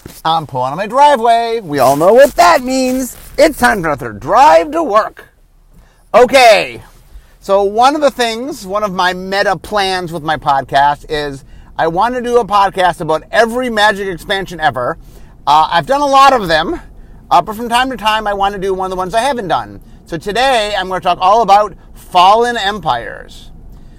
I'm pulling on my driveway. We all know what that means. It's time for another drive to work. Okay, so one of my meta plans with my podcast is I want to do a podcast about every Magic expansion ever. I've done a lot of them, but from time to time I want to do one of the ones I haven't done. So today I'm going to talk all about Fallen Empires.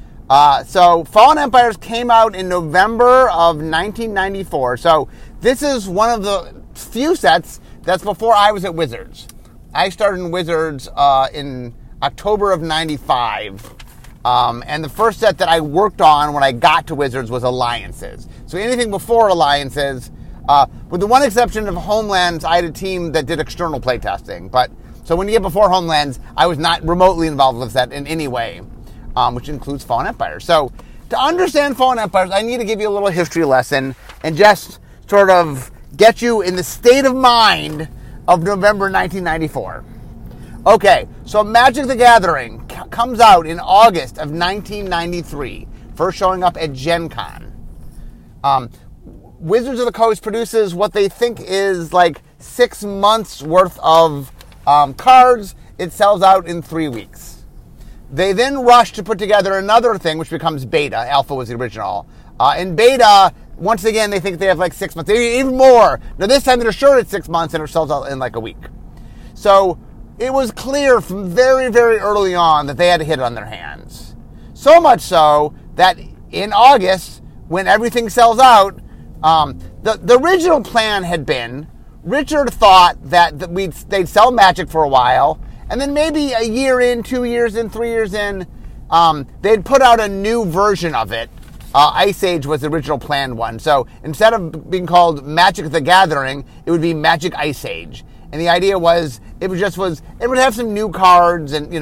So Fallen Empires came out in November of 1994. So this is one of the few sets that's before I was at Wizards. I started in Wizards in October of 95. And the first set that I worked on when I got to Wizards was Alliances. So anything before Alliances, with the one exception of Homelands, I had a team that did external playtesting. So when you get before Homelands, I was not remotely involved with that in any way, which includes Fallen Empires. So to understand Fallen Empires, I need to give you a little history lesson and just sort of get you in the state of mind of November 1994. Okay, so Magic the Gathering comes out in August of 1993, first showing up at Gen Con. Wizards of the Coast produces what they think is like 6 months worth of cards. It sells out in 3 weeks. They then rush to put together another thing, which becomes Beta. Alpha was the original. In Beta, once again, they think they have like 6 months, even more. Now this time they're sure it's 6 months and it sells out in like a week. So it was clear from very, very early on that they had a hit on their hands. So much so that in August, when everything sells out, the original plan had been, Richard thought that they'd sell Magic for a while, and then maybe a year in, 2 years in, 3 years in, they'd put out a new version of it. Ice Age was the original planned one. So instead of being called Magic the Gathering, it would be Magic Ice Age. And the idea was, it would have some new cards and,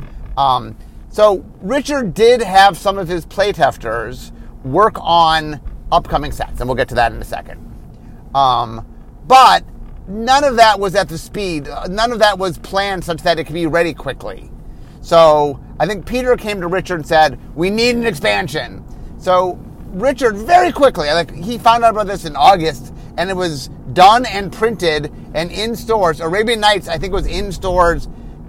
so Richard did have some of his playtesters work on upcoming sets, and we'll get to that in a second. But none of that was at the speed. None of that was planned such that it could be ready quickly. So I think Peter came to Richard and said, we need an expansion. So Richard very quickly, he found out about this in August, and it was done and printed and in stores. Arabian Nights, I think, was in stores.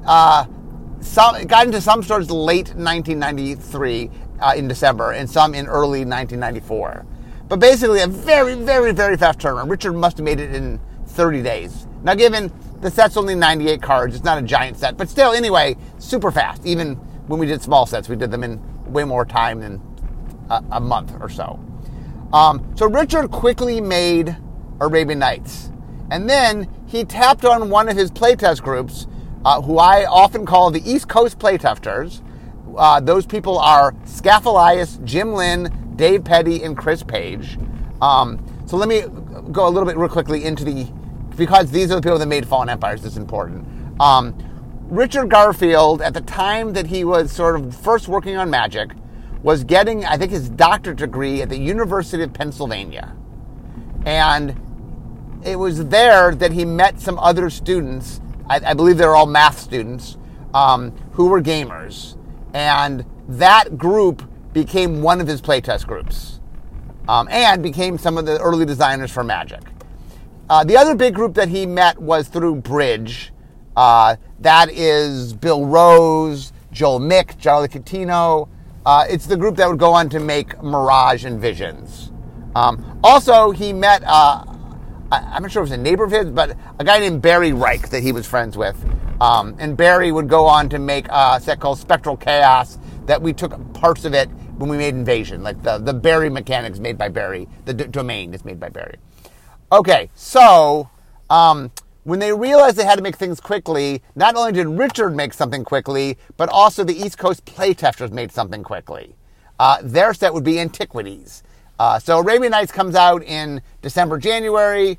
It got into some stores late 1993 in December, and some in early 1994. But basically, a very, very, very fast turnaround. Richard must have made it in 30 days. Now, given the set's only 98 cards, it's not a giant set, but still, anyway, super fast. Even when we did small sets, we did them in way more time than a month or so. So Richard quickly made Arabian Nights. And then he tapped on one of his playtest groups, who I often call the East Coast playtesters. Those people are Scaff Elias, Jim Lynn, Dave Petty, and Chris Page. So let me go a little bit real quickly because these are the people that made Fallen Empires. This is important. Richard Garfield, at the time that he was sort of first working on Magic, was getting, I think, his doctorate degree at the University of Pennsylvania. And it was there that he met some other students, I believe they were all math students, who were gamers. And that group became one of his playtest groups, and became some of the early designers for Magic. The other big group that he met was through Bridge. That is Bill Rose, Joel Mick, Charlie Catino. It's the group that would go on to make Mirage and Visions. Also, he met, I'm not sure if it was a neighbor of his, but a guy named Barry Reich that he was friends with. And Barry would go on to make a set called Spectral Chaos that we took parts of it when we made Invasion. Like the Barry mechanics made by Barry. The domain is made by Barry. Okay, so when they realized they had to make things quickly, not only did Richard make something quickly, but also the East Coast playtesters made something quickly. Their set would be Antiquities. So Arabian Nights comes out in December, January.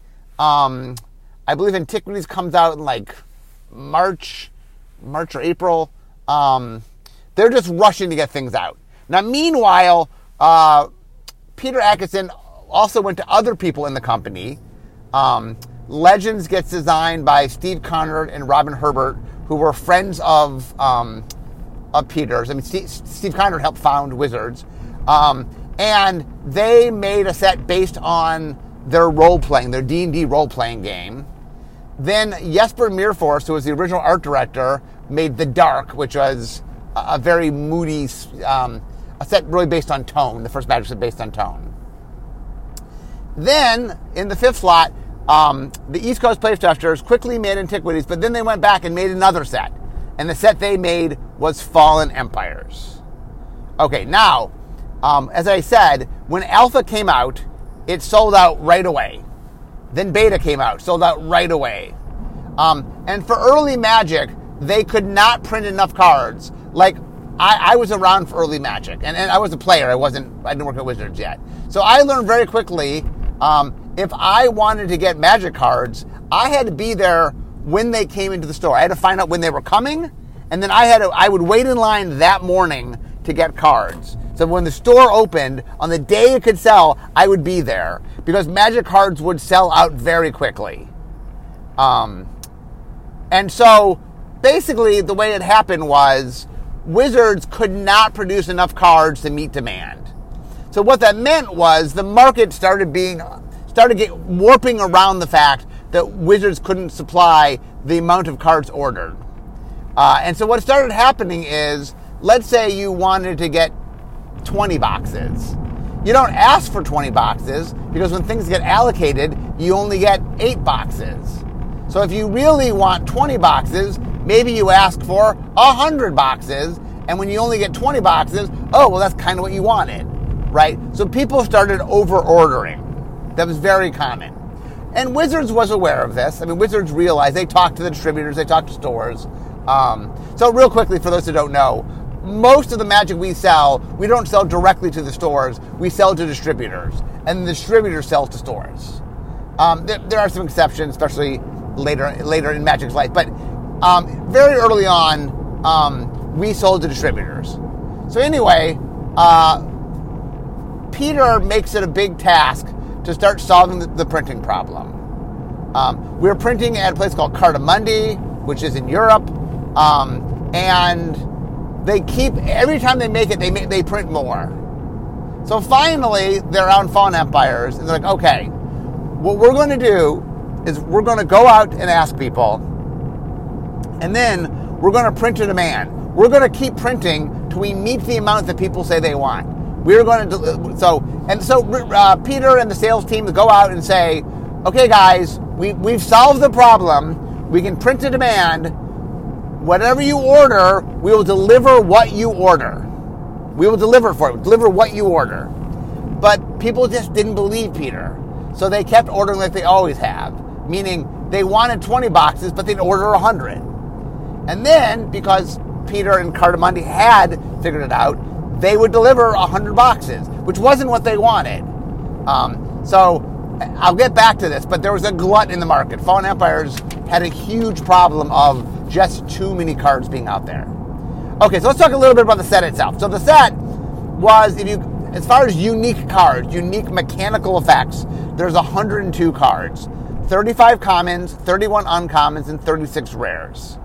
I believe Antiquities comes out in like March or April. They're just rushing to get things out. Now, meanwhile, Peter Adkison also went to other people in the company. Legends gets designed by Steve Conrad and Robin Herbert, who were friends of Peter's. I mean, Steve Conrad helped found Wizards. And they made a set based on their role-playing, their D&D role-playing game. Then Jesper Myrfors, who was the original art director, made The Dark, which was a very moody, a set really based on tone. The first Magic set based on tone. Then, in the 5th slot, the East Coast Playtesters quickly made Antiquities, but then they went back and made another set. And the set they made was Fallen Empires. Okay, now, as I said, when Alpha came out, it sold out right away. Then Beta came out, sold out right away. And for early Magic, they could not print enough cards. Like, I was around for early Magic, and I was a player. I didn't work at Wizards yet. So I learned very quickly, if I wanted to get Magic cards, I had to be there when they came into the store. I had to find out when they were coming, and then I would wait in line that morning to get cards. So when the store opened, on the day it could sell, I would be there, because Magic cards would sell out very quickly. And so basically the way it happened was Wizards could not produce enough cards to meet demand. So what that meant was the market started warping around the fact that Wizards couldn't supply the amount of cards ordered. And so what started happening is, let's say you wanted to get 20 boxes. You don't ask for 20 boxes, because when things get allocated, you only get 8 boxes. So if you really want 20 boxes, maybe you ask for 100 boxes, and when you only get 20 boxes, oh, well, that's kind of what you wanted, right? So people started over-ordering. That was very common. And Wizards was aware of this. I mean, Wizards realized, they talked to the distributors, they talked to stores. So real quickly, for those who don't know, most of the Magic we sell, we don't sell directly to the stores, we sell to distributors, and the distributors sell to stores. There are some exceptions, especially later in Magic's life, but very early on, we sold to distributors. So anyway, Peter makes it a big task to start solving the printing problem. We're printing at a place called Cartamundi, which is in Europe, and they keep, every time they make it, they print more. So finally, they're on Fallen Empires, and they're like, okay, what we're going to do is we're going to go out and ask people, and then we're going to print to demand. We're going to keep printing till we meet the amount that people say they want. We're going to so Peter and the sales team go out and say, okay, guys, we've solved the problem. We can print to demand. Whatever you order, we will deliver what you order. We will deliver for you. Deliver what you order. But people just didn't believe Peter. So they kept ordering like they always have. Meaning they wanted 20 boxes, but they'd order 100. And then, because Peter and Cartamundi had figured it out, they would deliver 100 boxes, which wasn't what they wanted. So I'll get back to this, but there was a glut in the market. Fallen Empires had a huge problem of just too many cards being out there. Okay, so let's talk a little bit about the set itself. So the set was, as far as unique cards, unique mechanical effects, there's 102 cards. 35 commons, 31 uncommons, and 36 rares.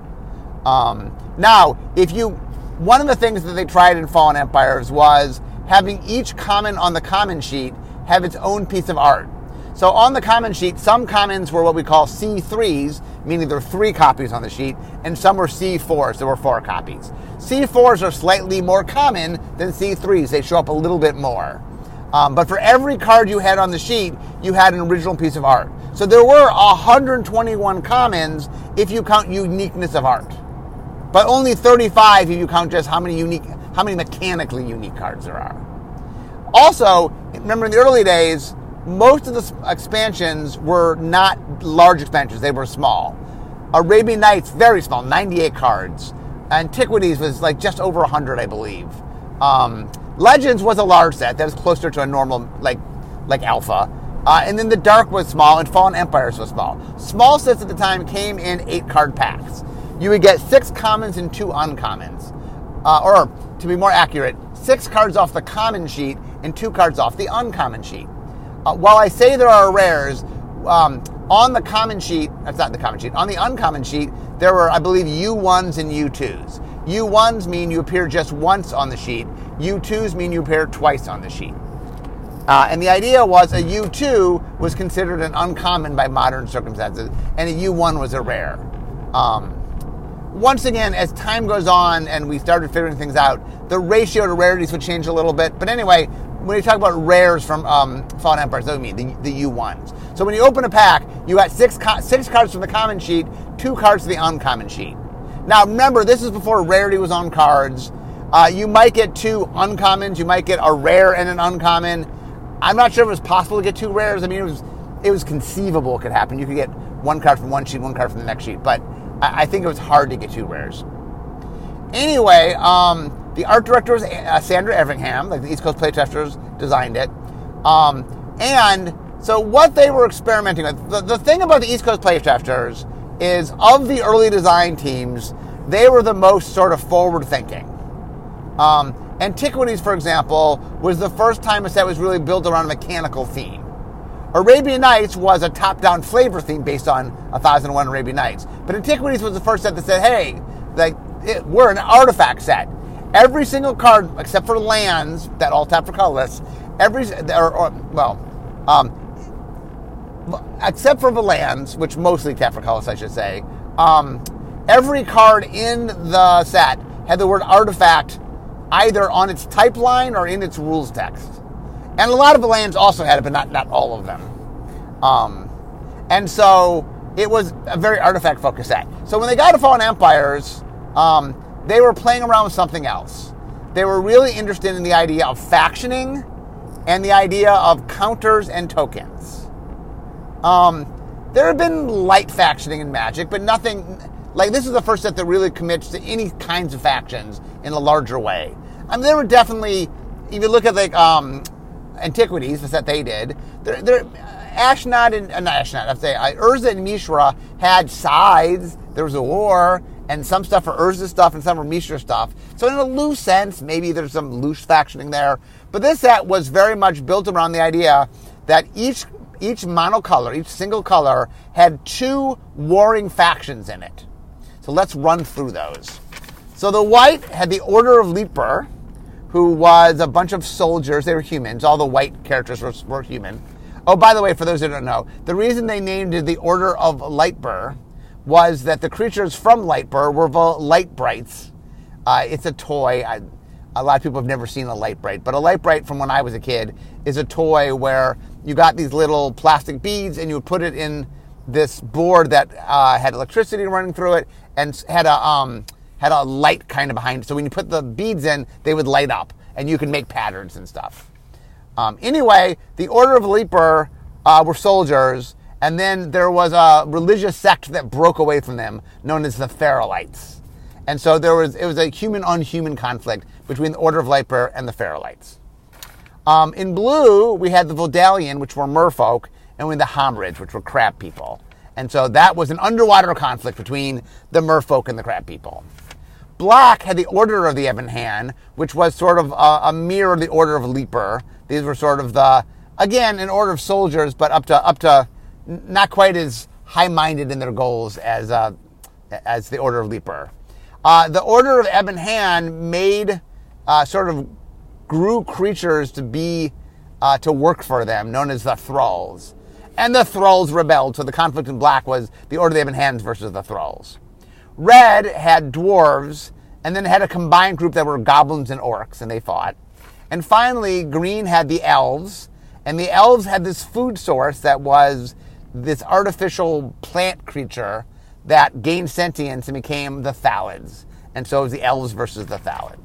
Now, one of the things that they tried in Fallen Empires was having each common on the common sheet have its own piece of art. So on the common sheet, some commons were what we call C3s, meaning there were 3 copies on the sheet, and some were C4s, there were 4 copies. C4s are slightly more common than C3s. They show up a little bit more. But for every card you had on the sheet, you had an original piece of art. So there were 121 commons if you count uniqueness of art. But only 35 if you count just how many mechanically unique cards there are. Also, remember in the early days, most of the expansions were not large expansions. They were small. Arabian Nights, very small, 98 cards. Antiquities was like just over 100, I believe. Legends was a large set. That was closer to a normal, like Alpha. And then the Dark was small, and Fallen Empires was small. Small sets at the time came in 8-card packs. You would get 6 commons and 2 uncommons. Or, to be more accurate, 6 cards off the common sheet and 2 cards off the uncommon sheet. While I say there are rares, on the common sheet, that's not the common sheet, on the uncommon sheet, there were, I believe, U1s and U2s. U1s mean you appear just once on the sheet. U2s mean you appear twice on the sheet. And the idea was a U2 was considered an uncommon by modern circumstances, and a U1 was a rare. Once again, as time goes on and we started figuring things out, the ratio to rarities would change a little bit. But anyway, when you talk about rares from Fallen Empires, that would mean the U1s. So when you open a pack, you got six cards from the common sheet, 2 cards from the uncommon sheet. Now remember, this is before rarity was on cards. You might get 2 uncommons. You might get a rare and an uncommon. I'm not sure if it was possible to get 2 rares. I mean, it was conceivable it could happen. You could get 1 card from one sheet, 1 card from the next sheet. But I think it was hard to get 2 rares. Anyway, the art director was Sandra Everingham, like the East Coast Playtesters designed it. And so what they were experimenting with, the thing about the East Coast Playtesters is of the early design teams, they were the most sort of forward-thinking. Antiquities, for example, was the first time a set was really built around a mechanical theme. Arabian Nights was a top-down flavor theme based on 1001 Arabian Nights. But Antiquities was the first set that said, hey, we're an artifact set. Every single card, except for lands that all tap for colorless, except for the lands, which mostly tap for colorless, I should say, every card in the set had the word artifact either on its type line or in its rules text. And a lot of the lands also had it, but not all of them. And so it was a very artifact-focused set. So when they got to Fallen Empires, they were playing around with something else. They were really interested in the idea of factioning and the idea of counters and tokens. There have been light factioning in Magic, but nothing... Like, this is the first set that really commits to any kinds of factions in a larger way. I mean, there were definitely... If you look at, like, Antiquities, the set they did, Urza and Mishra had sides. There was a war, and some stuff for Urza stuff and some for Mishra stuff. So in a loose sense, maybe there's some loose factioning there. But this set was very much built around the idea that each monocolor, each single color, had 2 warring factions in it. So let's run through those. So the white had the Order of Leaper, who was a bunch of soldiers. They were humans. All the white characters were human. Oh, by the way, for those who don't know, the reason they named it the Order of Lightbur was that the creatures from Lightbur were the Light Brights. It's a toy. A lot of people have never seen a Light Bright, but a Light Bright from when I was a kid is a toy where you got these little plastic beads and you would put it in this board that had electricity running through it and had a light kind of behind it. So when you put the beads in, they would light up, and you could make patterns and stuff. Anyway, the Order of Leaper were soldiers, and then there was a religious sect that broke away from them, known as the Feralites. And so it was a human-on-human conflict between the Order of Leaper and the Feralites. In blue, we had the Vodalian, which were merfolk, and we had the Homrids, which were crab people. And so that was an underwater conflict between the merfolk and the crab people. Black had the Order of the Ebon Hand, which was sort of a mirror of the Order of Leaper. These were sort of an order of soldiers, but up to not quite as high-minded in their goals as the Order of Leaper. The Order of Ebon Hand grew creatures to work for them, known as the Thralls. And the Thralls rebelled, so the conflict in black was the Order of the Ebon Hands versus the Thralls. Red had dwarves, and then had a combined group that were goblins and orcs, and they fought. And finally, green had the elves, and the elves had this food source that was this artificial plant creature that gained sentience and became the Thalids. And so it was the elves versus the Thalids.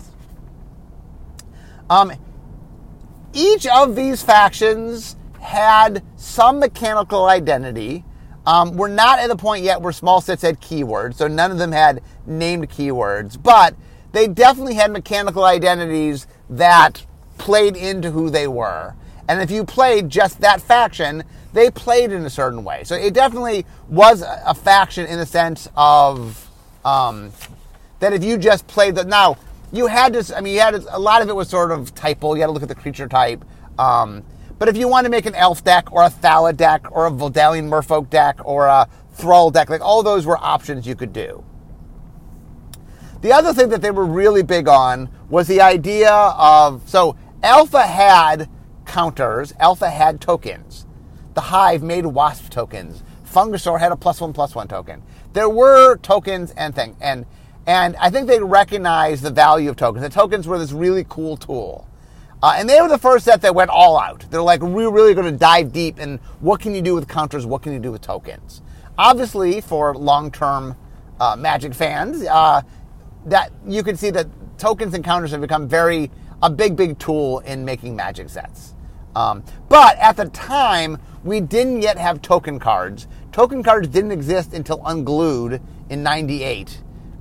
Each of these factions had some mechanical identity. We're not at the point yet where small sets had keywords, so none of them had named keywords, but they definitely had mechanical identities that played into who they were. And if you played just that faction, they played in a certain way. So it definitely was a faction in the sense of that if you just played now, you had to, a lot of it was sort of typal. You had to look at the creature type. But if you want to make an elf deck or a Thalid deck or a Vodalian merfolk deck or a Thrall deck, like all those were options you could do. The other thing that they were really big on was the idea of, so Alpha had counters, Alpha had tokens. The Hive made Wasp tokens. Fungosaur had a +1/+1 token. There were tokens and things. And I think they recognized the value of tokens. The tokens were this really cool tool. And they were the first set that went all out. They're like, we're really going to dive deep in what can you do with counters, what can you do with tokens. Obviously, for long-term Magic fans, that you can see that tokens and counters have become a big tool in making Magic sets. But at the time, we didn't yet have token cards. Token cards didn't exist until Unglued in '98.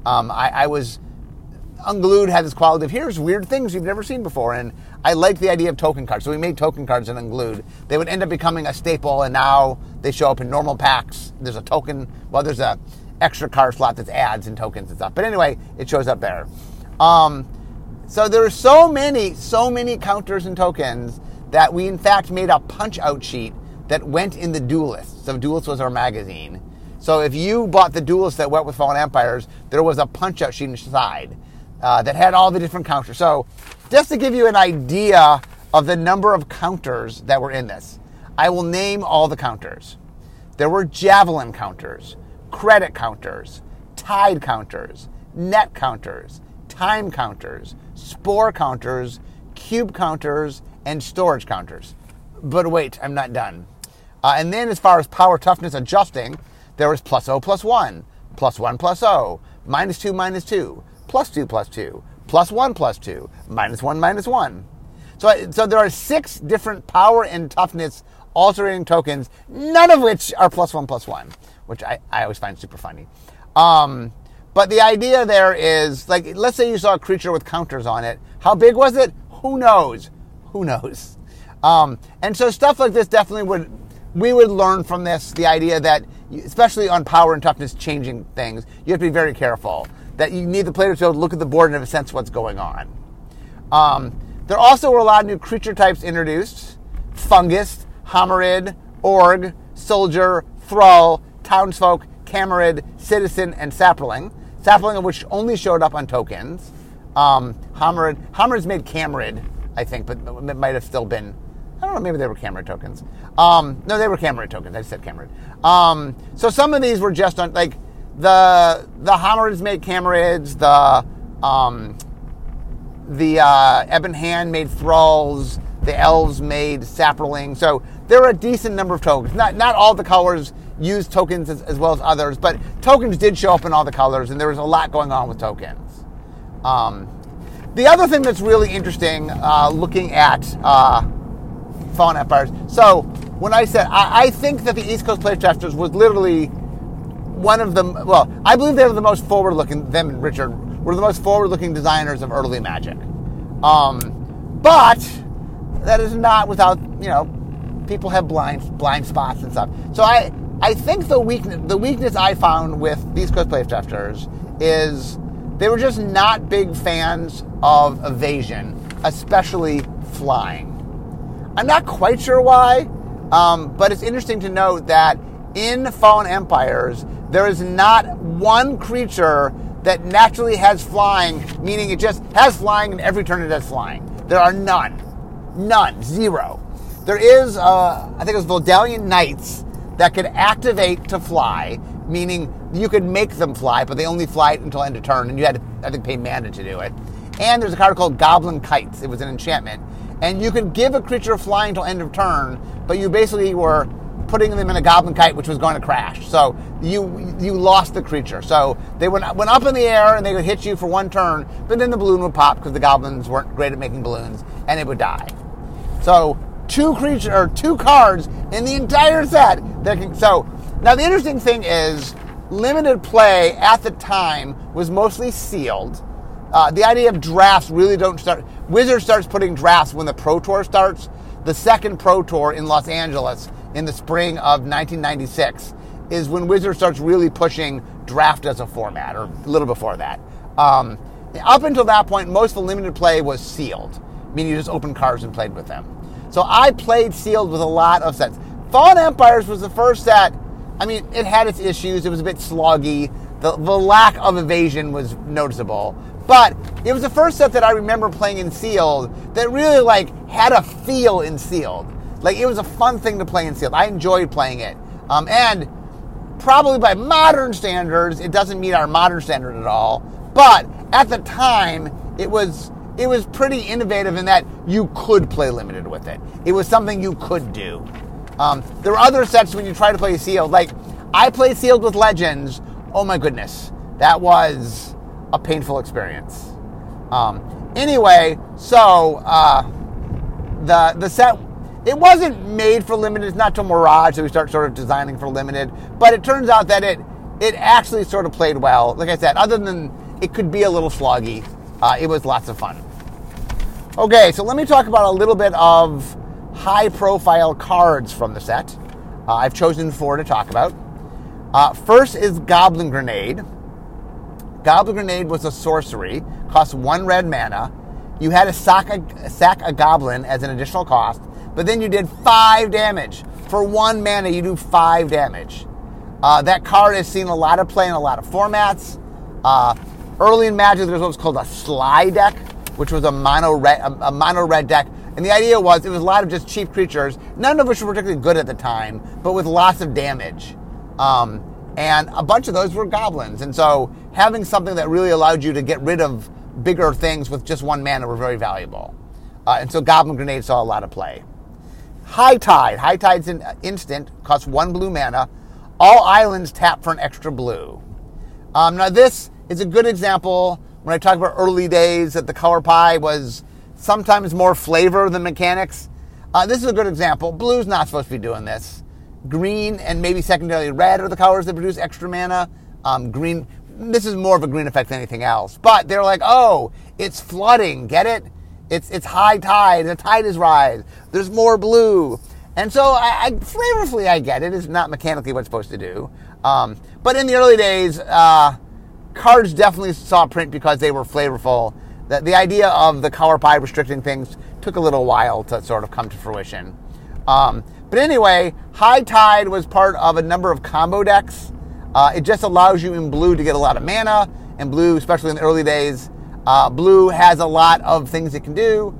Unglued had this quality of, here's weird things you've never seen before, and I liked the idea of token cards. So we made token cards in Unglued. They would end up becoming a staple, and now they show up in normal packs. There's a token, there's a extra card slot that's adds and tokens and stuff. But anyway, it shows up there. So there are so many counters and tokens that we in fact made a punch-out sheet that went in the Duelist. So Duelist was our magazine. So if you bought the Duelist that went with Fallen Empires, there was a punch-out sheet inside that had all the different counters. So just to give you an idea of the number of counters that were in this, I will name all the counters. There were Javelin counters, credit counters, tide counters, net counters, time counters, spore counters, cube counters, and storage counters. But wait, I'm not done. And then as far as power toughness adjusting, there was +0/+1, +1/+0, -2/-2, +2/+2, +1/+2, -1/-1. So there are 6 different power and toughness altering tokens, none of which are +1/+1, which I always find super funny. But the idea there is, like, let's say you saw a creature with counters on it. How big was it? Who knows? And so stuff like this definitely we would learn from this, the idea that, especially on power and toughness changing things, you have to be very careful. That you need the player to be able to look at the board and have a sense of what's going on. There also were a lot of new creature types introduced. Fungus, Hominid, Org, Soldier, Thrall, Townsfolk, Camerid, Citizen, and Sapling. Sapling of which only showed up on tokens. Hominid's made Camerid, I think, but it might have still been, I don't know, maybe they were Camerid tokens. No, they were Camerid tokens. I said Camerid. So some of these were just on, like, the Hominids made Camerids, the Ebon Hand made Thralls, the Elves made Saproling. So there were a decent number of tokens. Not all the colors used tokens as well as others, but tokens did show up in all the colors, and there was a lot going on with tokens. The other thing that's really interesting, looking at Fallen Empires, so when I said, I think that the East Coast Playtesters was literally one of them, well, I believe they were the most forward-looking, them and Richard, were the most forward-looking designers of early Magic. But that is not without, people have blind spots and stuff. So I think the weakness I found with the East Coast Playtesters is they were just not big fans of evasion, especially flying. I'm not quite sure why, but it's interesting to note that in Fallen Empires, there is not one creature that naturally has flying, meaning it just has flying and every turn it has flying. There are none. None. Zero. There is, I think it was Voldalian Knights that could activate to fly, meaning you could make them fly, but they only fly until end of turn, and you had to, I think, pay mana to do it. And there's a card called Goblin Kites. It was an enchantment. And you could give a creature flying until end of turn, but you basically were putting them in a Goblin Kite, which was going to crash. So you lost the creature. So they went up in the air, and they would hit you for one turn, but then the balloon would pop because the goblins weren't great at making balloons, and it would die. So two cards in the entire set. So now the interesting thing is, limited play at the time was mostly sealed. The idea of drafts really don't start. Wizards starts putting drafts when the Pro Tour starts. The second Pro Tour in Los Angeles in the spring of 1996 is when Wizards starts really pushing draft as a format, or a little before that. Up until that point, most of the limited play was sealed, meaning you just opened cards and played with them. So I played sealed with a lot of sets. Fallen Empires was the first set. I mean, it had its issues. It was a bit sloggy. The lack of evasion was noticeable. But it was the first set that I remember playing in sealed that really like had a feel in sealed. Like it was a fun thing to play in sealed. I enjoyed playing it. And probably by modern standards, it doesn't meet our modern standard at all. But at the time, it was pretty innovative in that you could play limited with it. It was something you could do. There were other sets when you try to play sealed. Like I played sealed with Legends. Oh my goodness, that was a painful experience. Anyway, so the set, it wasn't made for limited. It's not till Mirage that we start sort of designing for limited. But it turns out that it actually sort of played well. Like I said, other than it could be a little sloggy, it was lots of fun. Okay, so let me talk about a little bit of high-profile cards from the set. I've chosen 4 to talk about. First is Goblin Grenade. Goblin Grenade was a sorcery, cost 1 red mana. You had to sack a goblin as an additional cost, but then you did 5 damage. For 1 mana, you do 5 damage. That card has seen a lot of play in a lot of formats. Early in Magic, there was what's called a Sly deck, which was a mono red deck. And the idea was it was a lot of just cheap creatures, none of which were particularly good at the time, but with lots of damage. And a bunch of those were goblins. And so having something that really allowed you to get rid of bigger things with just 1 mana were very valuable. And so Goblin Grenade saw a lot of play. High Tide. High Tide's an instant, costs 1 blue mana. All islands tap for an extra blue. Now this is a good example when I talk about early days that the color pie was sometimes more flavor than mechanics. This is a good example. Blue's not supposed to be doing this. Green and maybe secondarily red are the colors that produce extra mana. Green, this is more of a green effect than anything else. But they're like, oh, it's flooding, get it? It's high tide, the tide is rise. There's more blue. And so I flavorfully I get it. It's not mechanically what it's supposed to do. But in the early days, cards definitely saw print because they were flavorful. The idea of the color pie restricting things took a little while to sort of come to fruition. But anyway, High Tide was part of a number of combo decks. It just allows you in blue to get a lot of mana. And blue, especially in the early days, blue has a lot of things it can do.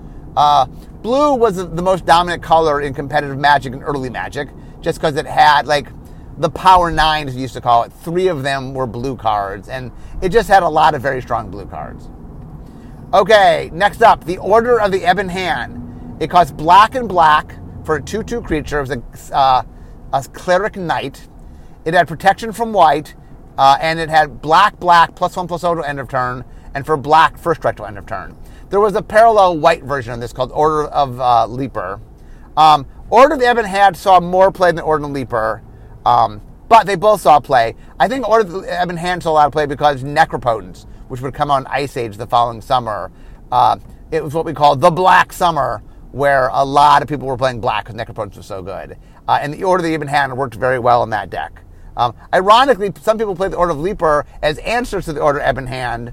Blue was the most dominant color in competitive Magic and early Magic, just because it had, like, the Power 9, as we used to call it. 3 of them were blue cards, and it just had a lot of very strong blue cards. Okay, next up, the Order of the Ebon Hand. It costs black and black for a 2/2 creature. It was a Cleric Knight. It had protection from white, and it had black, +1/+0 to end of turn, and for black, first strike to end of turn. There was a parallel white version of this called Order of Leaper. Order of the Ebon Hand saw more play than Order of Leaper, but they both saw play. I think Order of the Ebon Hand saw a lot of play because Necropotence, which would come out in Ice Age the following summer, it was what we call the Black Summer, where a lot of people were playing black because Necropotence was so good. And the Order of the Ebon Hand worked very well in that deck. Ironically, some people played the Order of Leaper as answers to the Order of Ebon Hand.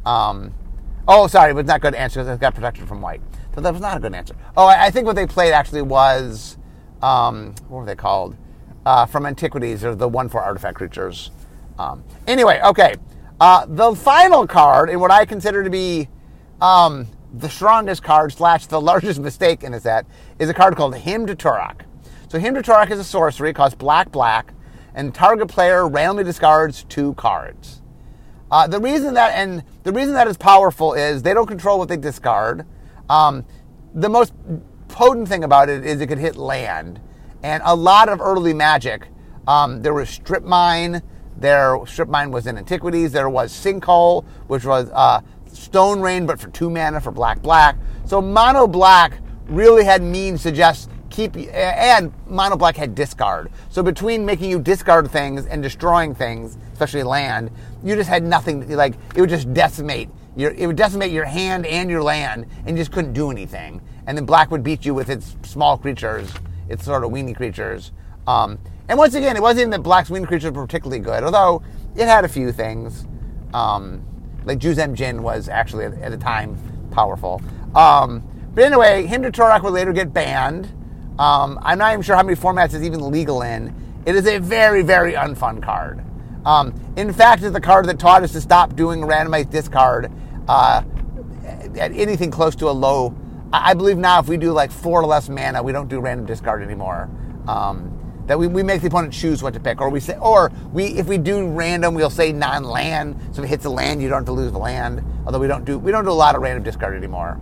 It was not good answer because it got protection from white. So that was not a good answer. I think what they played actually was, what were they called? From Antiquities, or the 1/4 artifact creatures. Anyway, okay. The final card, in what I consider to be the strongest card / the largest mistake in the set, is a card called Hymn to Turok. So Hymn to Turok is a sorcery, costs black, and target player randomly discards 2 cards. The reason that is powerful is they don't control what they discard. The most potent thing about it is it could hit land. And a lot of early Magic, there was Strip Mine. Strip Mine was in Antiquities. There was Sinkhole, which was Stone Rain, but for 2 mana for black. So Mono Black really had means to just keep, and Mono Black had discard. So between making you discard things and destroying things, especially land, you just had nothing. Like, it would just decimate your hand and your land, and you just couldn't do anything. And then black would beat you with its small creatures, its sort of weenie creatures. And once again, it wasn't even that black's weenie creatures were particularly good, although it had a few things. Like Juzem Jin was actually at the time powerful. But anyway, Hymn to Turok would later get banned. I'm not even sure how many formats it's even legal in. It is a very, very unfun card. In fact, it's the card that taught us to stop doing randomized discard. at anything close to a low. I believe now if we do like 4 or less mana, we don't do random discard anymore. That we make the opponent choose what to pick, if we do random, we'll say non-land. So if it hits a land, you don't have to lose the land. Although we don't do a lot of random discard anymore.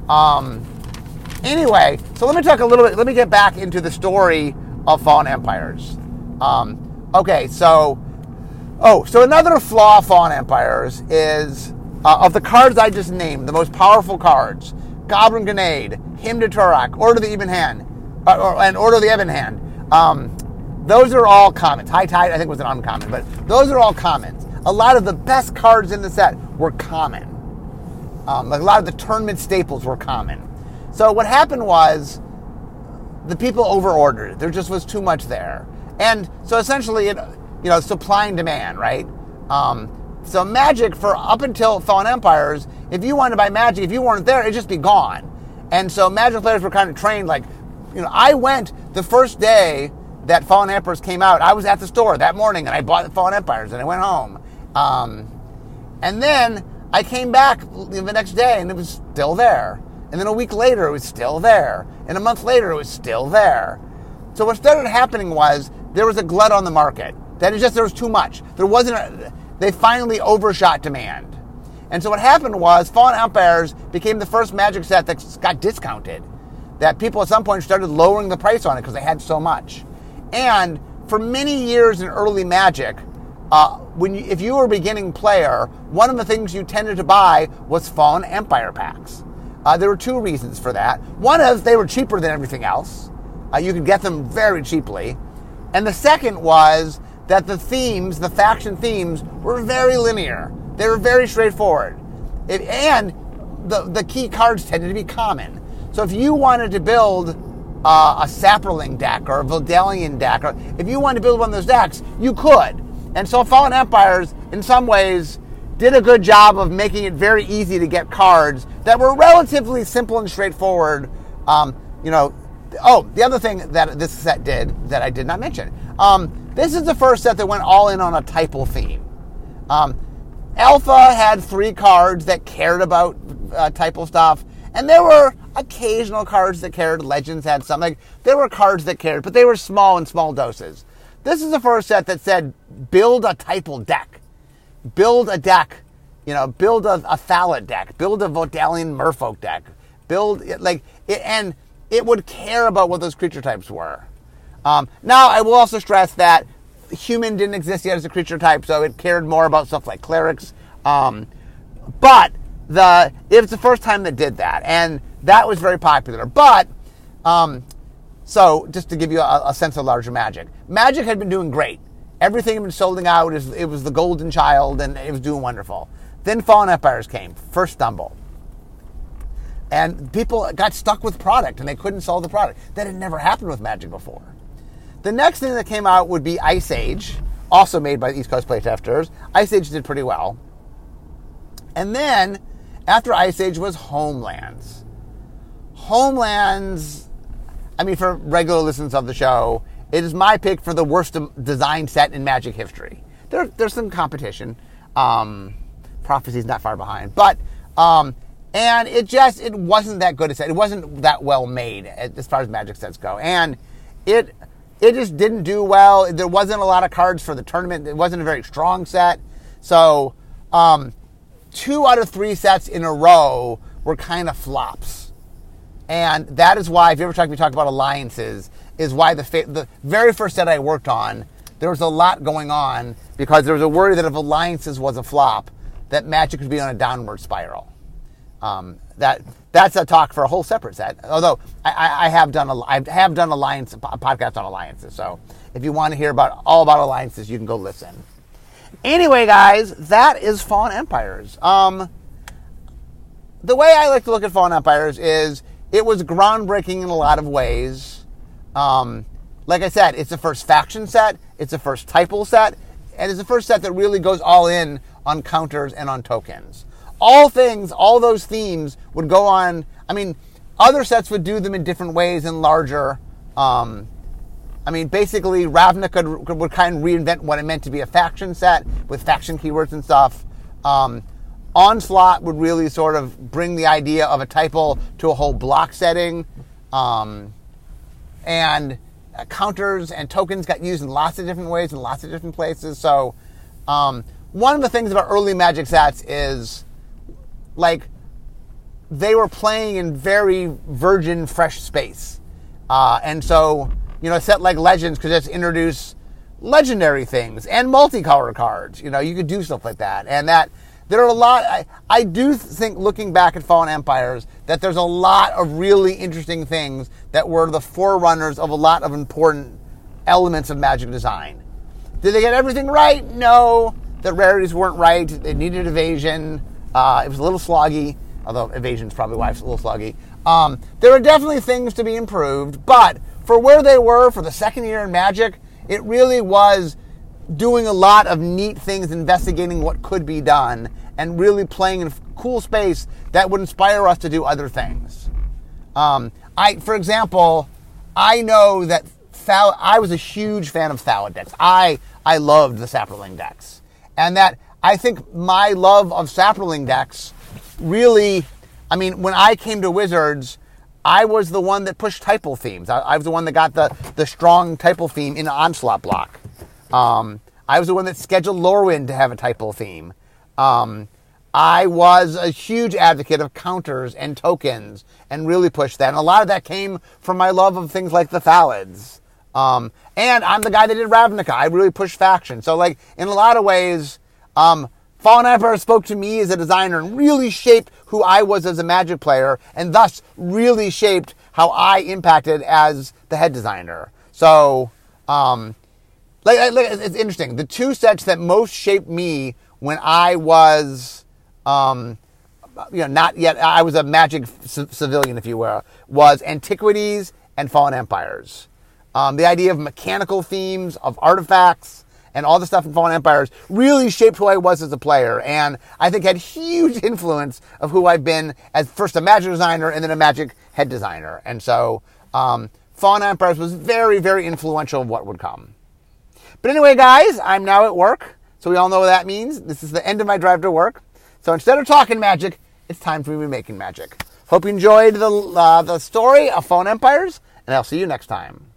Anyway, so let me talk a little bit. Let me get back into the story of Fallen Empires. So another flaw of Fallen Empires is of the cards I just named, the most powerful cards: Goblin Grenade, Hymn to Tourach, Order of the Even Hand, and Order of the Ebon Hand. Those are all commons. High Tide, I think, was an uncommon, but those are all commons. A lot of the best cards in the set were common. Like a lot of the tournament staples were common. So what happened was the people overordered. There just was too much there. And so essentially, supply and demand, right? So Magic, for up until Fallen Empires, if you wanted to buy Magic, if you weren't there, it'd just be gone. And so Magic players were kind of trained, like, I went the first day that Fallen Empires came out. I was at the store that morning, and I bought Fallen Empires, and I went home. And then I came back the next day, and it was still there. And then a week later, it was still there. And a month later, it was still there. So what started happening was there was a glut on the market. That is just, there was too much. They finally overshot demand. And so what happened was Fallen Empires became the first Magic set that got discounted. That people at some point started lowering the price on it because they had so much. And for many years in early Magic, if you were a beginning player, one of the things you tended to buy was Fallen Empire packs. There were 2 reasons for that. One is they were cheaper than everything else. You could get them very cheaply. And the second was that the faction themes, were very linear. They were very straightforward. And the key cards tended to be common. So if you wanted to build a Saproling deck or a Vildalian deck, or if you wanted to build one of those decks, you could. And so Fallen Empires, in some ways, did a good job of making it very easy to get cards that were relatively simple and straightforward. The other thing that this set did that I did not mention, this is the first set that went all in on a typal theme. Alpha had 3 cards that cared about typal stuff, and there were occasional cards that cared. Legends had some. There were cards that cared, but they were small in small doses. This is the first set that said, build a typal deck. Build a deck. Build a Thalat deck. Build a Vildalian Merfolk deck. And it would care about what those creature types were. Now, I will also stress that human didn't exist yet as a creature type, so it cared more about stuff like clerics. But it was the first time that did that, and that was very popular. But, so just to give you a sense of larger Magic. Magic had been doing great. Everything had been sold out. It was the golden child, and it was doing wonderful. Then Fallen Empires came, first stumble. And people got stuck with product, and they couldn't sell the product. That had never happened with Magic before. The next thing that came out would be Ice Age, also made by East Coast Playtesters. Ice Age did pretty well. And then, after Ice Age was Homelands. Homelands, for regular listeners of the show, it is my pick for the worst design set in Magic history. There's some competition. Prophecy's not far behind. But, and it wasn't that good a set. It wasn't that well made as far as Magic sets go. And it just didn't do well. There wasn't a lot of cards for the tournament. It wasn't a very strong set. So, 2 out of 3 sets in a row were kind of flops. And that is why, if you ever talk about alliances, is why the very first set I worked on, there was a lot going on because there was a worry that if alliances was a flop, that Magic could be on a downward spiral. That's a talk for a whole separate set. Although I have done a podcast on alliances. So if you want to hear all about alliances, you can go listen. Anyway, guys, that is Fallen Empires. The way I like to look at Fallen Empires is it was groundbreaking in a lot of ways. Like I said, it's the first faction set, it's the first typal set, and it's the first set that really goes all in on counters and on tokens. All those themes would go on. Other sets would do them in different ways and larger. Basically, Ravnica would kind of reinvent what it meant to be a faction set with faction keywords and stuff. Onslaught would really sort of bring the idea of a typo to a whole block setting. And counters and tokens got used in lots of different ways in lots of different places. So one of the things about early Magic sets is, like, they were playing in very virgin, fresh space. And so, a set like Legends could just introduce legendary things and multicolor cards. You could do stuff like that. And that there are a lot, I do think, looking back at Fallen Empires, that there's a lot of really interesting things that were the forerunners of a lot of important elements of Magic design. Did they get everything right? No. The rarities weren't right. They needed evasion. It was a little sloggy, although evasion's probably why it's a little sloggy. There are definitely things to be improved, but for where they were for the second year in Magic, it really was doing a lot of neat things, investigating what could be done, and really playing in a cool space that would inspire us to do other things. For example, I know that I was a huge fan of Thallid decks. I loved the Saproling decks. And that I think my love of Saproling decks really, when I came to Wizards, I was the one that pushed Typal themes. I was the one that got the strong Typal theme in an Onslaught block. I was the one that scheduled Lorwyn to have a Typal theme. I was a huge advocate of counters and tokens and really pushed that. And a lot of that came from my love of things like the Thalids. And I'm the guy that did Ravnica. I really pushed faction. So, like, in a lot of ways, Fallen Empire spoke to me as a designer and really shaped who I was as a Magic player, and thus really shaped how I impacted as the head designer. So, it's interesting. The two sets that most shaped me when I was, not yet, I was a Magic civilian, if you will, was Antiquities and Fallen Empires. The idea of mechanical themes, of artifacts, and all the stuff in Fallen Empires really shaped who I was as a player, and I think had huge influence of who I've been as first a Magic designer and then a Magic head designer. And so Fallen Empires was very, very influential of what would come. But anyway, guys, I'm now at work, so we all know what that means. This is the end of my drive to work. So instead of talking Magic, it's time for me to be making Magic. Hope you enjoyed the story of Fallen Empires, and I'll see you next time.